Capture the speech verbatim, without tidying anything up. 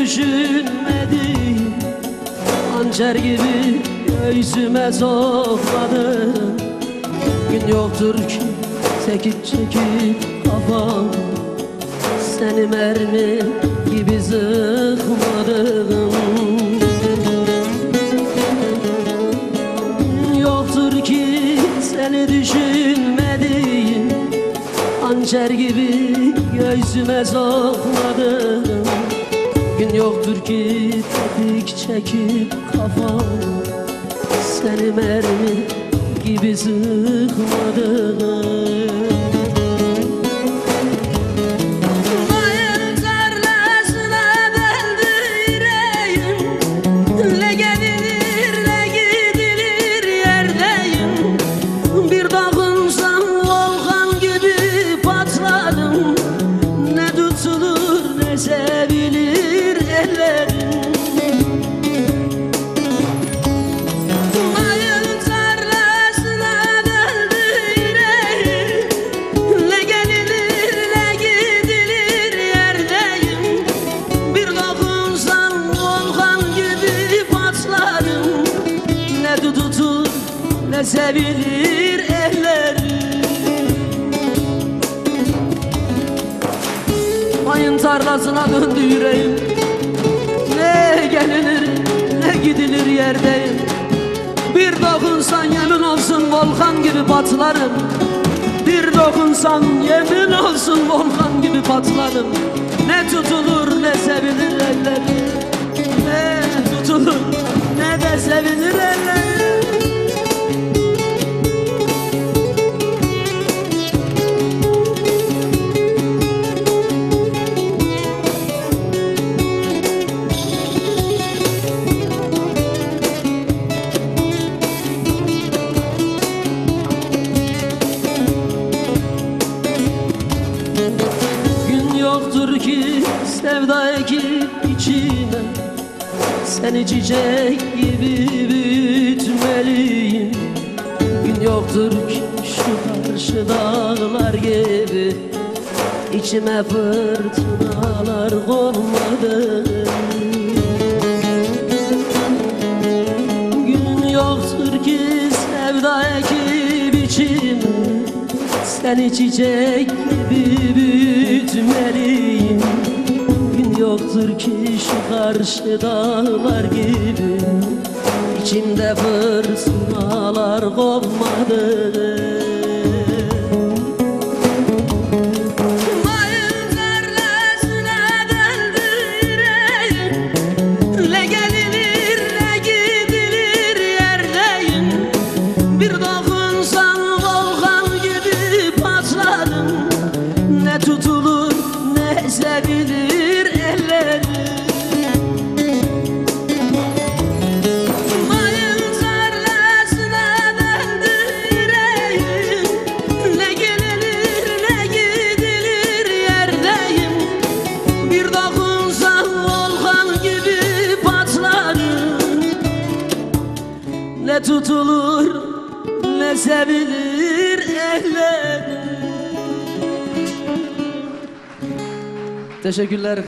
düşünmedim, hançer gibi göğsüme sokmadın. Gün yoktur ki çekip çekip kafam, seni mermi gibi sıkmadım. Yoktur ki seni düşünmedim, hançer gibi göğsüme sokmadım. Gün yoktur ki tetik çekip kafam, seni mermi gibi sıkmadım. Sevilir ellerin, mayın tarlasına döndü yüreğim. Ne gelinir ne gidilir yerdeyim. Bir dokunsan volkan gibi patlarım. Ne tutur ne sevilir ellerin. Mayın tarlasına döndü yüreğim. Ne gelinir ne gidilir yerdeyim. Bir dokunsan yemin olsun volkan gibi patlarım. Bir dokunsan yemin olsun volkan gibi patlarım. Ne tutulur ne sevilir eller, ne tutulur ne de sevilir eller. Yoktur ki sevda ekip içime, seni çiçek gibi büyütmeliyim. Gün yoktur ki şu karşı dağlar gibi içime fırtınalar konmadı. Gün yoktur ki sevda ekip içime, seni çiçek gibi büyütmeliyim. Gün yoktur ki şu karşı dağlar gibi içimde fırtınalar kopmadı. Mayın tarlasına döndü yüreğim. Ne gelinir ne gidilir yerdeyim. Bir dokunsan volkan gibi patlarım. Ne tutulur ne sevilir ellerim. Mayın tarlasına döndü yüreğim. Ne gelinir ne gidilir yerdeyim. Bir dokunsan volkan gibi patlarım. Ne tutulur ne sevilir ellerim. Teşekkürler.